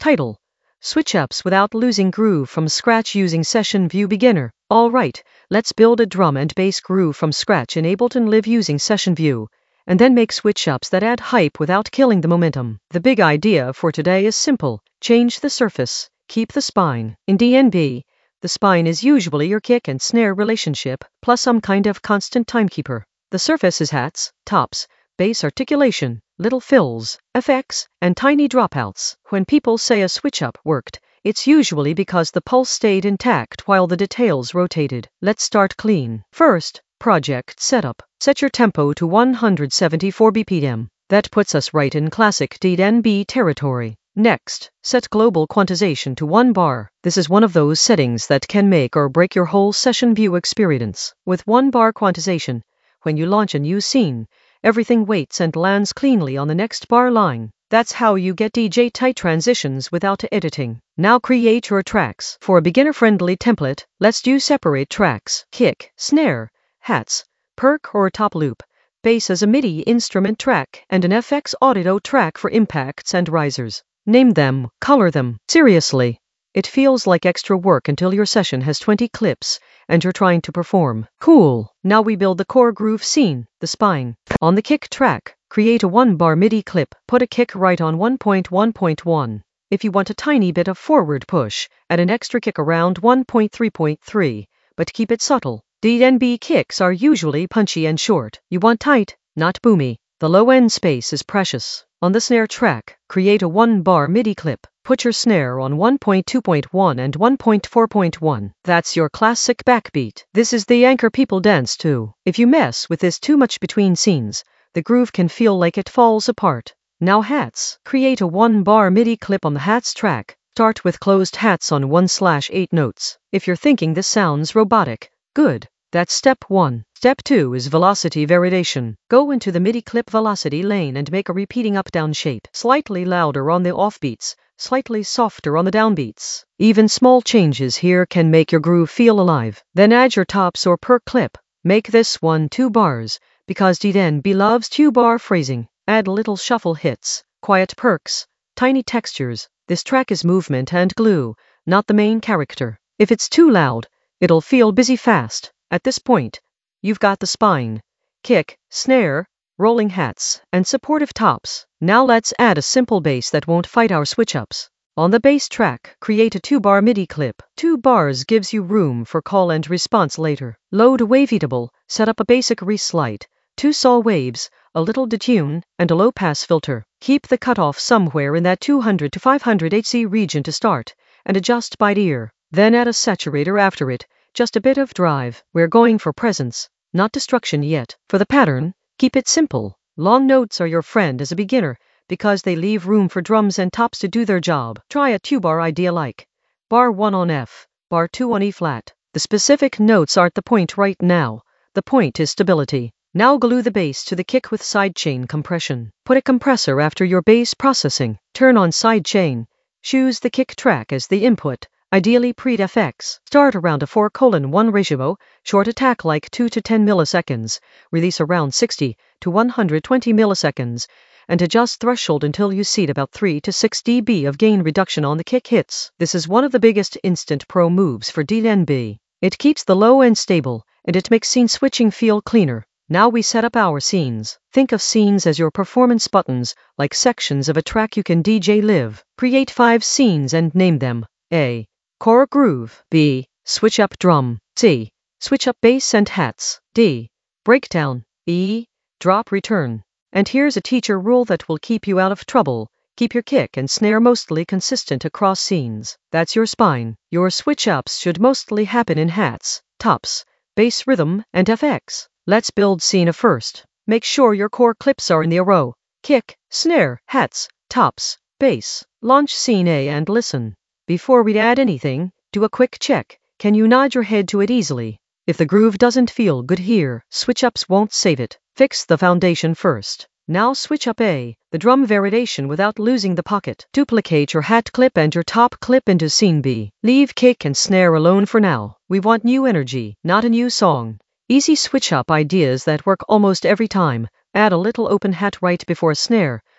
Title: Switch Ups Without Losing Groove from Scratch Using Session View Beginner. Alright, let's build a drum and bass groove from scratch in Ableton Live using Session View, and then make switch ups that add hype without killing the momentum. The big idea for today is simple: change the surface, keep the spine. In DnB, the spine is usually your kick and snare relationship, plus some kind of constant timekeeper. The surface is hats, tops, bass articulation, little fills, effects, and tiny dropouts. When people say a switch up worked, it's usually because the pulse stayed intact while the details rotated. Let's start clean. First, project setup. Set your tempo to 174 BPM. That puts us right in classic DnB territory. Next, set global quantization to 1 bar. This is one of those settings that can make or break your whole session view experience. With 1 bar quantization, when you launch a new scene, everything waits and lands cleanly on the next bar line. That's how you get DJ tight transitions without editing. Now create your tracks. For a beginner-friendly template, let's do separate tracks: kick, snare, hats, perk or top loop, bass as a MIDI instrument track, and an FX audio track for impacts and risers. Name them, color them. Seriously, it feels like extra work until your session has 20 clips and you're trying to perform. Cool. Now we build the core groove scene, the spine. On the kick track, create a 1 bar MIDI clip. Put a kick right on 1.1.1. If you want a tiny bit of forward push, add an extra kick around 1.3.3, but keep it subtle. DnB kicks are usually punchy and short. You want tight, not boomy. The low end space is precious. On the snare track, create a 1 bar MIDI clip. Put your snare on 1.2.1 and 1.4.1. That's your classic backbeat. This is the anchor people dance to. If you mess with this too much between scenes, the groove can feel like it falls apart. Now hats. Create a 1 bar MIDI clip on the hats track. Start with closed hats on 1/8 notes. If you're thinking this sounds robotic, good. That's step 1. Step 2 is velocity variation. Go into the MIDI clip velocity lane and make a repeating up-down shape. Slightly louder on the offbeats, slightly softer on the downbeats. Even small changes here can make your groove feel alive. Then add your tops or perk clip. Make this one 2 bars, because DnB loves 2-bar phrasing. Add little shuffle hits, quiet perks, tiny textures. This track is movement and glue, not the main character. If it's too loud, it'll feel busy fast. At this point, you've got the spine, kick, snare, rolling hats, and supportive tops. Now let's add a simple bass that won't fight our switch-ups. On the bass track, create a 2 bar MIDI clip. 2 bars gives you room for call and response later. Load a waveatable, set up a basic reslide, 2 saw waves, a little detune, and a low-pass filter. Keep the cutoff somewhere in that 200 to 500 Hz region to start, and adjust by ear. Then add a saturator after it. Just a bit of drive. We're going for presence, not destruction yet. For the pattern, keep it simple. Long notes are your friend as a beginner because they leave room for drums and tops to do their job. Try a 2-bar idea like bar 1 on F, bar 2 on E flat. The specific notes aren't the point right now. The point is stability. Now glue the bass to the kick with sidechain compression. Put a compressor after your bass processing. Turn on sidechain. Choose the kick track as the input. Ideally pre-FX. Start around a 4:1 ratio, short attack like 2 to 10 milliseconds, release around 60 to 120 milliseconds, and adjust threshold until you see about 3 to 6 dB of gain reduction on the kick hits. This is one of the biggest instant pro moves for DnB. It keeps the low end stable, and it makes scene switching feel cleaner. Now we set up our scenes. Think of scenes as your performance buttons, like sections of a track you can DJ live. Create 5 scenes and name them. A. Core groove. B. Switch up drum. C. Switch up bass and hats. D. Breakdown. E. Drop return. And here's a teacher rule that will keep you out of trouble. Keep your kick and snare mostly consistent across scenes. That's your spine. Your switch ups should mostly happen in hats, tops, bass rhythm, and FX. Let's build scene A first. Make sure your core clips are in the row. Kick, snare, hats, tops, bass. Launch scene A and listen. Before we add anything, do a quick check. Can you nod your head to it easily? If the groove doesn't feel good here, switch-ups won't save it. Fix the foundation first. Now switch up A, the drum variation without losing the pocket. Duplicate your hat clip and your top clip into scene B. Leave kick and snare alone for now. We want new energy, not a new song. Easy switch-up ideas that work almost every time. Add a little open hat right before snare,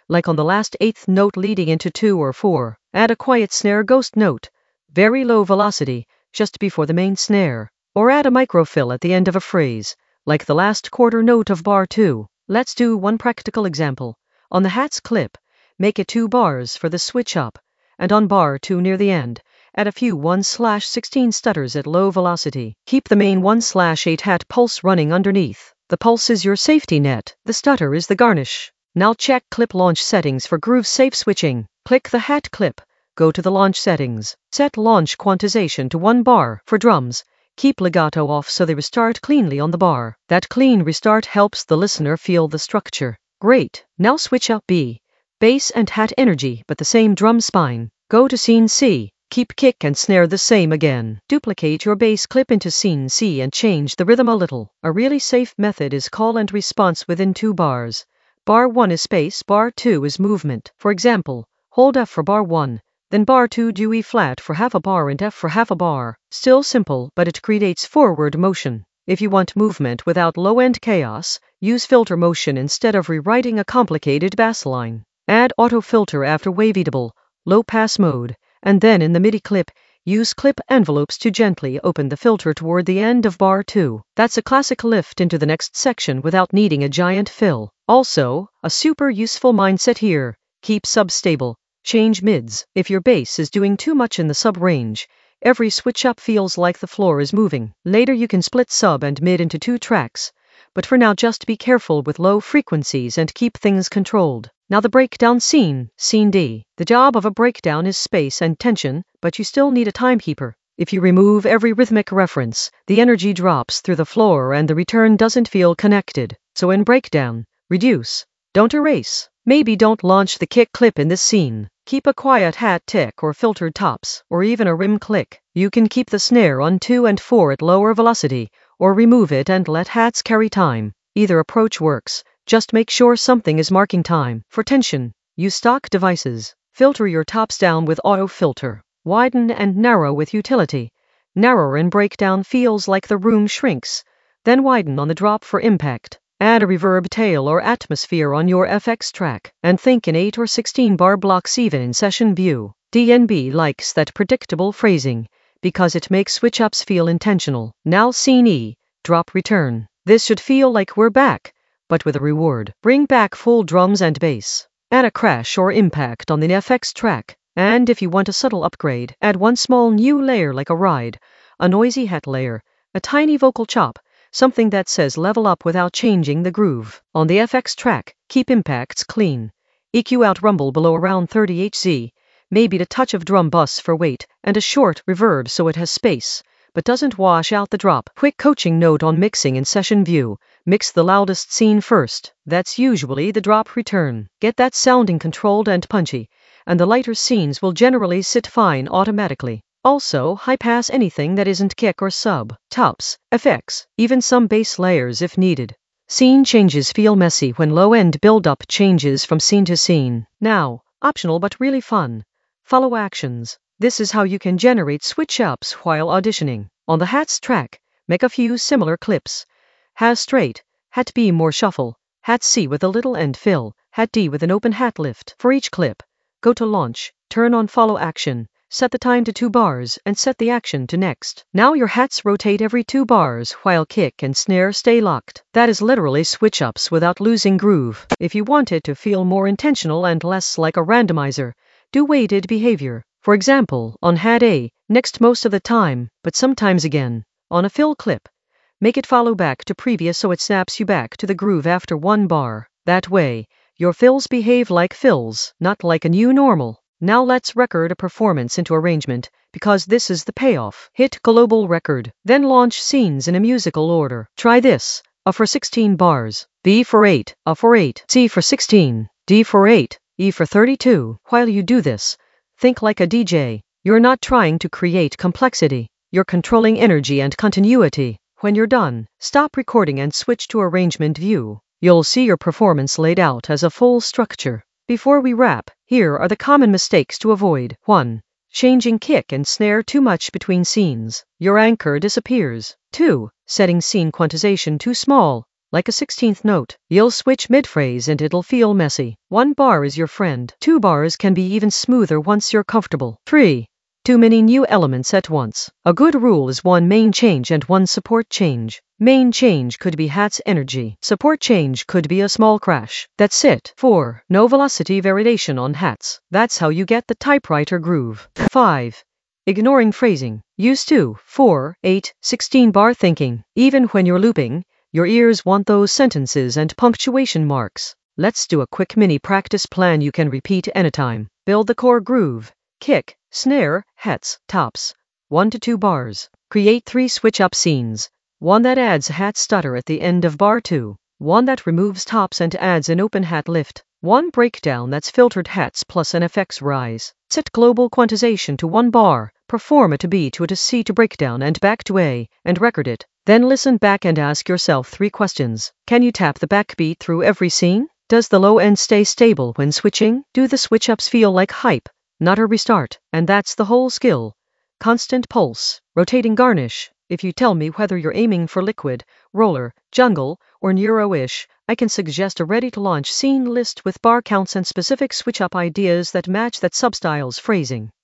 like on the last eighth note leading into 2 or 4. Add a quiet snare ghost note, very low velocity, just before the main snare. Or add a microfill at the end of a phrase, like the last quarter note of bar 2. Let's do one practical example. On the hats clip, make it 2 bars for the switch up, and on bar 2 near the end, add a few 1/16 stutters at low velocity. Keep the main 1/8 hat pulse running underneath. The pulse is your safety net, the stutter is the garnish. Now check clip launch settings for groove safe switching. Click the hat clip, go to the launch settings. Set launch quantization to 1 bar for drums. Keep legato off so they restart cleanly on the bar. That clean restart helps the listener feel the structure. Great. Now switch up B, bass and hat energy but the same drum spine. Go to scene C. Keep kick and snare the same again. Duplicate your bass clip into scene C and change the rhythm a little. A really safe method is call and response within 2 bars. Bar 1 is space, bar 2 is movement. For example, hold F for bar 1, then bar 2 do E flat for half a bar and F for half a bar. Still simple, but it creates forward motion. If you want movement without low-end chaos, use filter motion instead of rewriting a complicated bass line. Add auto filter after waveable, low pass mode, and then in the MIDI clip, use clip envelopes to gently open the filter toward the end of bar 2. That's a classic lift into the next section without needing a giant fill. Also, a super useful mindset here, keep sub stable. Change mids. If your bass is doing too much in the sub range, every switch up feels like the floor is moving. Later you can split sub and mid into 2 tracks, but for now just be careful with low frequencies and keep things controlled. Now the breakdown scene, scene D. The job of a breakdown is space and tension, but you still need a timekeeper. If you remove every rhythmic reference, the energy drops through the floor and the return doesn't feel connected. So in breakdown, reduce, don't erase. Maybe don't launch the kick clip in this scene. Keep a quiet hat tick or filtered tops, or even a rim click. You can keep the snare on 2 and 4 at lower velocity, or remove it and let hats carry time. Either approach works, just make sure something is marking time. For tension, use stock devices. Filter your tops down with auto filter. Widen and narrow with utility. Narrower in breakdown feels like the room shrinks. Then widen on the drop for impact. Add a reverb tail or atmosphere on your FX track, and think in 8 or 16 bar blocks even in session view. DNB likes that predictable phrasing, because it makes switch-ups feel intentional. Now scene E, drop return. This should feel like we're back, but with a reward. Bring back full drums and bass. Add a crash or impact on the FX track, and if you want a subtle upgrade, add one small new layer like a ride, a noisy hat layer, a tiny vocal chop, something that says level up without changing the groove. On the FX track, keep impacts clean. EQ out rumble below around 30 Hz, maybe a touch of drum bus for weight, and a short reverb so it has space, but doesn't wash out the drop. Quick coaching note on mixing in session view. Mix the loudest scene first. That's usually the drop return. Get that sounding controlled and punchy, and the lighter scenes will generally sit fine automatically. Also, high-pass anything that isn't kick or sub, tops, FX, even some bass layers if needed. Scene changes feel messy when low-end build-up changes from scene to scene. Now, optional but really fun. Follow actions. This is how you can generate switch-ups while auditioning. On the hats track, make a few similar clips. Hat straight, hat B more shuffle, hat C with a little end fill, hat D with an open hat lift. For each clip, go to launch, turn on follow action. Set the time to 2 bars and set the action to next. Now your hats rotate every 2 bars while kick and snare stay locked. That is literally switch-ups without losing groove. If you want it to feel more intentional and less like a randomizer, do weighted behavior. For example, on hat A, next most of the time, but sometimes again. On a fill clip, make it follow back to previous so it snaps you back to the groove after 1 bar. That way, your fills behave like fills, not like a new normal. Now let's record a performance into arrangement, because this is the payoff. Hit global record, then launch scenes in a musical order. Try this: A for 16 bars, B for 8, A for 8, C for 16, D for 8, E for 32. While you do this, think like a DJ. You're not trying to create complexity. You're controlling energy and continuity. When you're done, stop recording and switch to arrangement view. You'll see your performance laid out as a full structure. Before we wrap, here are the common mistakes to avoid. 1. Changing kick and snare too much between scenes. Your anchor disappears. 2. Setting scene quantization too small. like a 16th note. You'll switch mid-phrase and it'll feel messy. 1 bar is your friend. 2 bars can be even smoother once you're comfortable. 3. Too many new elements at once. A good rule is 1 main change and 1 support change. Main change could be hat's energy. Support change could be a small crash. That's it. 4. No velocity variation on hats. That's how you get the typewriter groove. 5. Ignoring phrasing. Use 2, 4, 8, 16 bar thinking. Even when you're looping, your ears want those sentences and punctuation marks. Let's do a quick mini practice plan you can repeat anytime. Build the core groove. Kick, snare, hats, tops. 1 to 2 bars. Create 3 switch-up scenes. 1 that adds a hat stutter at the end of bar 2. 1 that removes tops and adds an open hat lift. 1 breakdown that's filtered hats plus an FX rise. Set global quantization to 1 bar. Perform a to B to a to C to breakdown and back to A, and record it. Then listen back and ask yourself 3 questions. Can you tap the backbeat through every scene? Does the low end stay stable when switching? Do the switch-ups feel like hype, not a restart? And that's the whole skill. Constant pulse, rotating garnish. If you tell me whether you're aiming for liquid, roller, jungle, or neuro-ish, I can suggest a ready-to-launch scene list with bar counts and specific switch-up ideas that match that substyle's phrasing.